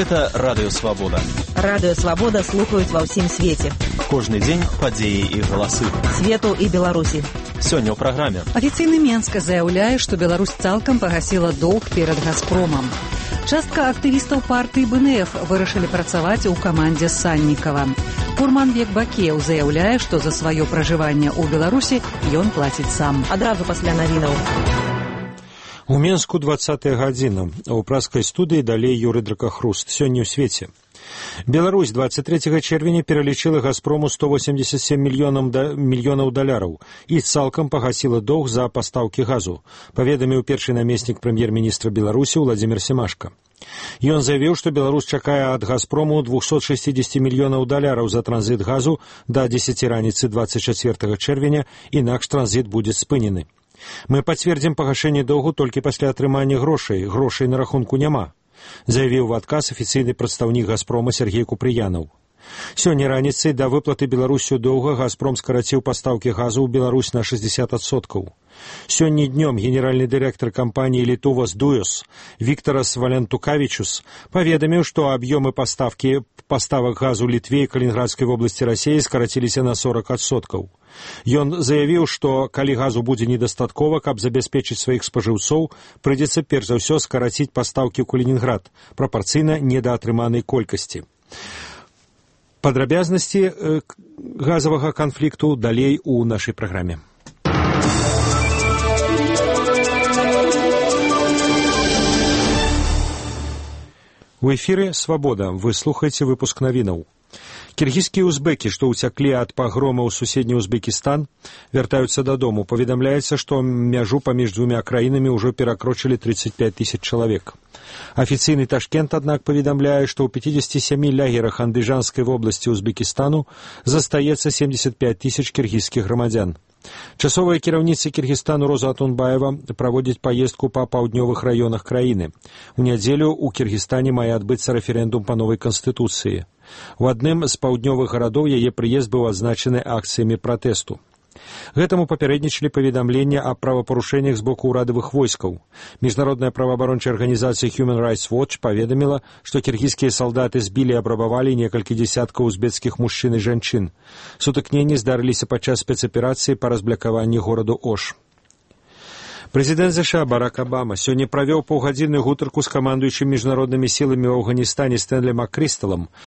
Гэта Радыё Свабода. Радыё Свабода слухаюць ва ўсім свеце. Кожны дзень падзеі і галасы. Свету і Беларусі. Сёння ў праграме. Афіцыйны Менска заяўляе, што Беларусь цалкам пагасіла доўг перад «Газпромам». Частка актывістаў партыі БНФ вырашылі працаваць у камандзе Саннікава. Курманбек Бакеў заяўляе, што за сваё пражыванне ў Беларусі ён плаціць сам. Адразу пасля навінаў. У Менску 20-я гадзіна. У праскай студыі далей Юрый Дракахруст. Сёння ў свеце. Беларусь 23 чэрвеня пералічыла «Газпрому» 187 мільёнаў даляраў і цалкам пагасіла доўг за пастаўкі газу, паведаміў першы намеснік прэм'ер-міністра Беларусі Владзімір Семашка. Ён заявіў, што Беларусь чакае ад «Газпрому» 260 мільёнаў даляраў за транзіт газу да 10 раніцы 24 чэрвеня, інакш транзіт будзе спынены. Мы пацвердзім пагашэнне доўгу толькі пасля атрымання грошай. Грошай на рахунку няма, заявіў у адказ афіцыйны прадстаўнік «Газпрома» Сергей Купрыянаў. Сёння раніцай да выплаты Беларусю доўга «Газпром» скараціў пастаўкі газу ў Беларусь на 60%. Сёння днём генеральны дырэктар кампаніі «Літувас Дуёс» Віктарас Валентукавічус паведаміў, што аб'ёмы паставак газу Літве і Калінінградскай вобласці Расіі скараціліся на 40%. Ён заявіў, што калі газу будзе недастаткова, каб забяспечыць сваіх спажыўцоў, прыйдзецца перш за ўсё скараціць пастаўкі ў Калінінград прапарцыйна недаатрыманай колькасці. Падрабязнасці газавага канфлікту далей у нашай праграме. У эфіры «Свабода». Вы слухаеце выпуск навінаў. Кіргізскія узбекі, што ўцяклі ад пагрома ў суседні Узбекістан, вяртаюцца дадому. Паведамляецца, што мяжу паміж двумя краінамі ўжо перакрочылі 35 тысяч чалавек. Афіцыйны Ташкент, аднак, паведамляе, што ў 57 лагерах Андыжанскай вобласці Узбекістану застаецца 75 тысяч кіргізскіх грамадзян. Часовая кіраўніца Кіргізстану Роза Атунбаева праводзіць паездку па паўднёвых раёнах краіны. У нядзелю ў Кіргізстане мае адбыцца рэферэндум па новай канстытуцыі. У адным з паўднёвых гарадоў яе прыезд быў адзначаны акцыямі пратэсту. Гэтаму папярэднічалі паведамлення аб правапарушэннях з боку ўрадавых войскаў. Міжнародная праваабарончая арганізацыя Human Rights Watch паведаміла, што кіргізскія салдаты збілі і абрабавалі некалькі дзесяткаў узбецкіх мужчын і жанчын. Сутыкненні здарыліся падчас спецаперацыі па разблякаванні гораду Ош. Прэзідэнт США Барак Абама сёння правёў паўгадзінную гутарку з камандуючым міжнароднымі сіламі ў Афганістане Стэнлі Маккрысталам